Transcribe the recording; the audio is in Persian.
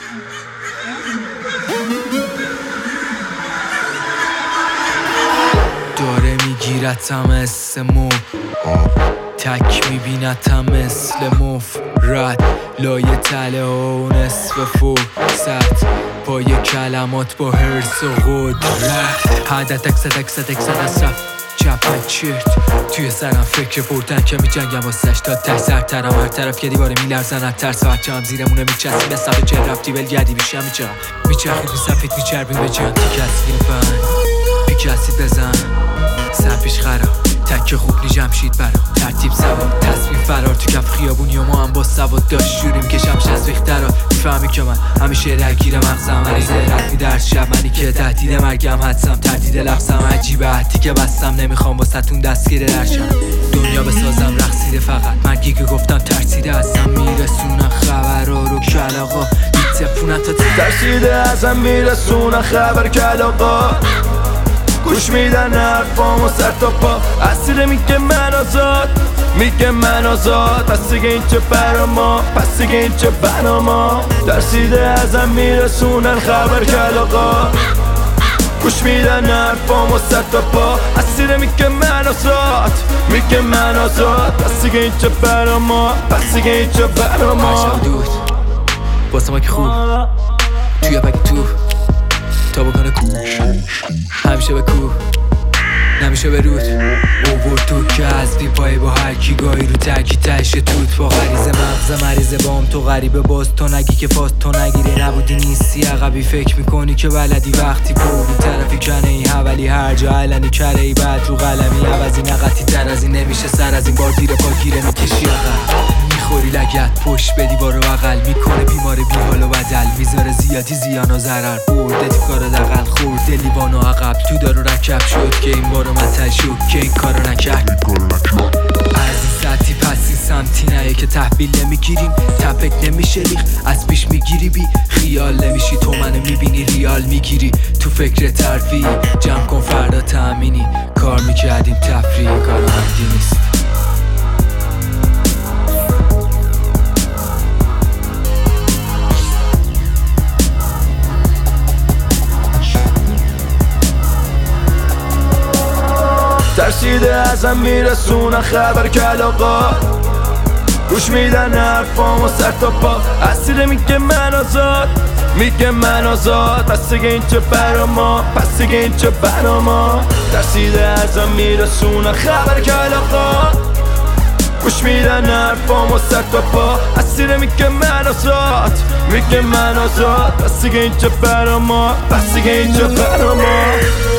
داره میگیرتم اسمو تک میبینتم مثل مفرد لایه تله و نصف فرصت پای کلمات با حرص و قدرت حدت اکسد اصرف چپ چرت توی سرم فکر بردن که می جنگم واسش تا ته سرترم هر طرف که دیواره میلرزن از ترس و هرچه هم زیرمونه میچسبیم به صفحه چه رفتی ولگردی بیشم میچم میچرخید می سفید میچربیم به جان تیک اسید بند پیک اسید بزن سرپیش خراب تک خوب لی جمشید برام ترتیب سواد تصمیم فرار تو کف خیابونی و ما هم با سواد داشت جوریم که شمش از ریخترا میفهمی که من همیشه درگیر مغزم عریضه رفتی در شب منی که تهدید مرگم حدسم تردید لفظم عجیبه حتی که بستم نمیخوام باستون دستگیر درشم دنیا بسازم رقصیده فقط مرگی که گفتم ترسیده ازم میرسونن خبرها رو کلاغا میتپونن تا ترسیده ازم میرسونن خبر کلاغا گوش میدن حرفامو سر تا پا اسیره میگه من آزاد پس دیگه این چه برا ما پس دیگه این چه بنا ما ترسیده ازم میرسونن خبر کلاغا گوش میدن حرفامو سر تا پا اسیره میگه من آزاد پس دیگه این چه برا ما پس دیگه این چه بنا ما دود واسه ما که خوب توی بگی تو تا بکنه کو همیشه به کو نمیشه به رود اوور تو که از بی پای با هر کی گاهی رو ترکی تهش توت با غریزه مغز مریضه بام تو غریبه باز تو نگی که فاز تو نگیری نبودی نیستی عقبی فکر میکنی که بلدی وقتی پرو طرفی کنه ای حولی هر جا علنی کره ای بعد رو قلمی عوضی نقطی تر از این نمیشه سر از این بار دیر پا گیره میکشی عقب میخوری لگت پشت به دیوار و بغل میکنه بیمار بی حال و بدل میذاره زیادی زیان و ضرر برده تو کار دقل خورده لیوان و عقب تو دارو رکب شد که این بارو من شد که این کارو نکرد از این سطحی پس این سمتی نه که تحویل نمیگیریم تپک نمیشه ریخ از پیش میگیری بی خیال نمیشی تو منو میبینی ریال میگیری تو فکر ترفیع جمع کن فردا تأمینی کار میکردیم تفریح کار عمدی نیست ترسیده ازم میرسونن خبر کلاغا گوش میدن حرفامو سر تا پا اسیره میگه من آزاد پس دیگه این چه برا ما پس دیگه این چه بنا ما ترسیده ازم میرسونن خبر کلاغا گوش میدن حرفامو سر تا پا اسیره میگه من آزاد پس دیگه این چه برا ما پس دیگه این چه بنا ما